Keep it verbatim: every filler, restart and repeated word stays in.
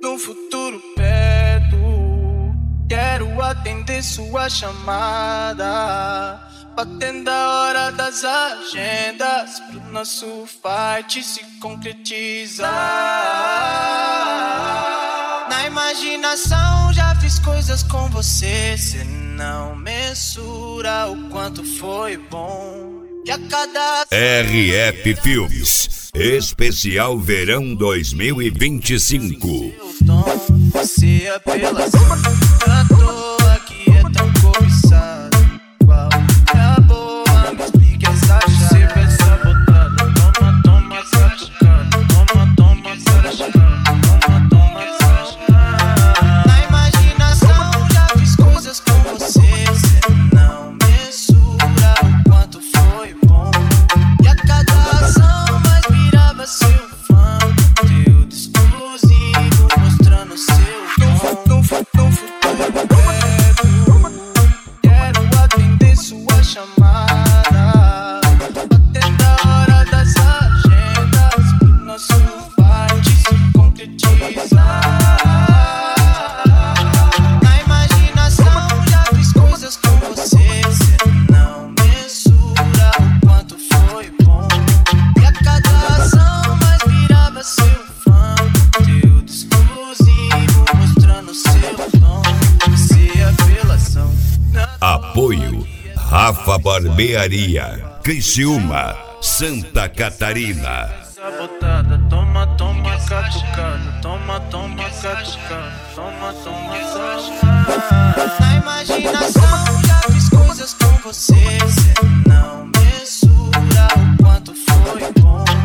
no futuro perto, quero atender sua chamada, batendo a hora das agendas, pro nosso fight se concretizar. Na imaginação já fiz coisas com você, cê não mensura o quanto foi bom. E a cada R F Filmes Especial Verão dois mil e vinte e cinco. Você é pela tanto aqui é tão cobiçado. Qual é a boa? Me explique essa chave. Você vai sabotando. Toma, toma, satucando. Toma, toma, satucando. Toma, toma, satucando. Na imaginação já fiz coisas com você. Cê não mensura o quanto foi bom. E a cada ação mais virava seu fã. Conteúdo exclusivo mostrando seu dom. No futuro perto, quero atender sua chamada, batendo a hora das agendas, pro nosso fight se concretizar. Na imaginação já fiz coisas com você, cê não mensura o quanto foi bom. E a cada ação mais virava seu fã. Conteúdo exclusivo mostrando seu dom. Se apelação. Apoio Rafa Barbearia, Criciúma, Santa Catarina. Sabotada, toma, toma, catucando. Toma, toma, catucando. Toma, toma, catucando. Na imaginação já fiz coisas com você, cê não mensura o quanto foi bom.